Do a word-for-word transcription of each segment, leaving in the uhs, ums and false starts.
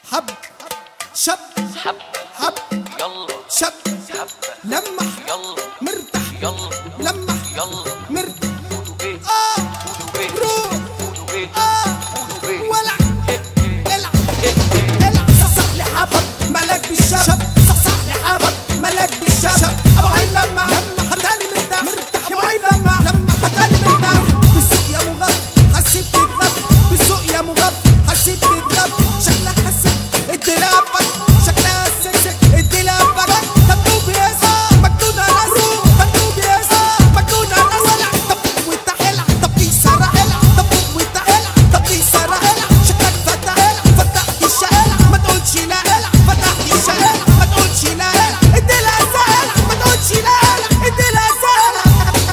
حب شب حب حب يلا شب حب لمح يلا مرتاح يلا لمح يلا مرتاح قولوا ايه اه قولوا ايه روح قولوا ايه اه قولوا ايه ولع إيه إيه العب العب صحصح لي حبك ملاك بالشب صحصح لي حبك ملاك بالشب ابو عين لما لما حداني مرتاح مرتاح ابو عين لما لما حداني مرتاح بالسوق يا مغب حسيت تتغب بالسوق يا مغب حسيت تتغب شكلك حسيت اتلافك شكلها سكسك اتلافك مكتوب يا اسم مكتوب على اسم مكتوب يا اسم مكتوب على اسم طب وانت حلع طب دي سرع طب وانت حلع طب دي سرع شكلك فتح فتحت الشارع ما تقولش لا فتحت الشارع ما تقولش لا ادي لها سهلة ما تقولش لا ادي لها سهلة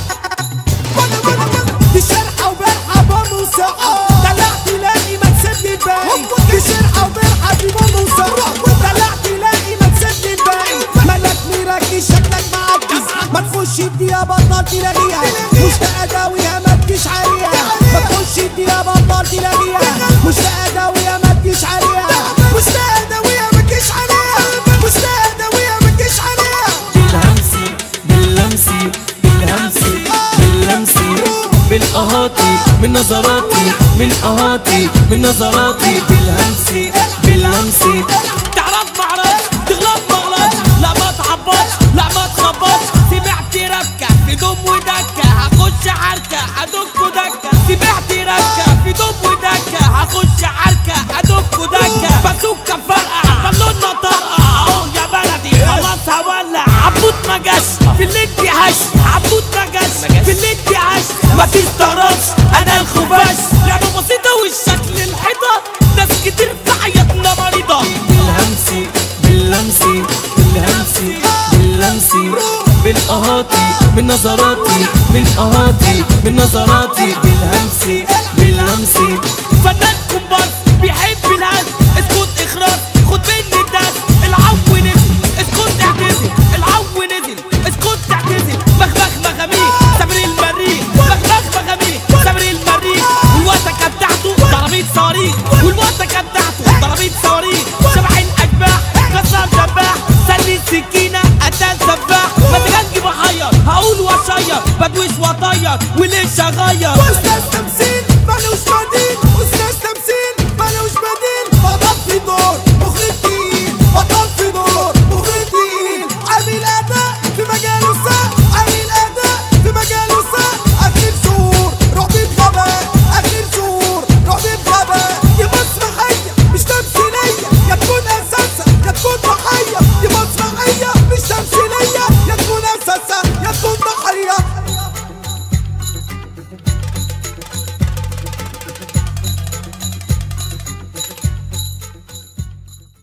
وانا وانا وانا دي شرحة وبرحة بابا وسقة طلعت تلاقي ما تسيبني الباقي دي شرحة وبرحة دي بابا وسقة طلعت تلاقي ما تسيبني الباقي مالك مركز شكلك معجز ما تخش دي يا بطل تلاقيها مشتاقة داويها ما تجيش عليها ما تخش دي يا بطل تلاقيها مشتاقة داويها ما تجيش عليها مشتاقة داويها ما تجيش عليها مشتاقة داويها ما تجيش عليها بالهمسي باللمسي بالهمسي باللمسي بالقهاتي من نظراتي من قهاتي من نظراتي بالهمسي باللمسي تعرف معرفش تغلط مغلط لا ما تعبطش لا ما تخبطش سمعت ركة في دم ودكة هخش عركة هدك ودكة سمعت ركة في دم ودكة هخش عركة هدك ودكة بازوكة فرقع بالونة طرقع اهو يا بلدي خلاص هولع عبود ما جاش في اللي انت عاش عبود ما جاش في اللي انت عاش ما تستغربش انا الخفاش لعبة بسيطة والشكل الحيطة ناس كتير في حياتنا مريضة بالهمسي باللمسي بالهمسي باللمسي بالقهاتي من نظراتي من قهاتي من نظراتي بالهمسي